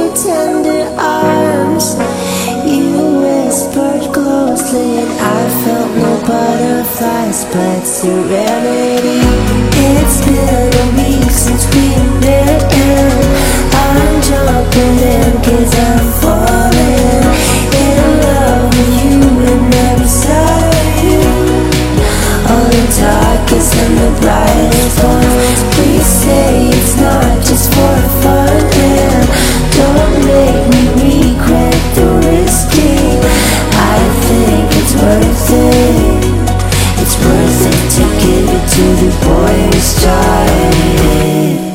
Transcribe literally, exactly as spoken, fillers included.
tender arms. You whispered closely and I felt no butterflies but serenity. It's been a week since we met and I'm jumping in cause I'm falling in love with you and every side of you. All the darkest and the brightest ones. Please say it's not just for fun and don't make me regret the risking. I think it's worth it. It's worth it to give it to the boy who started it.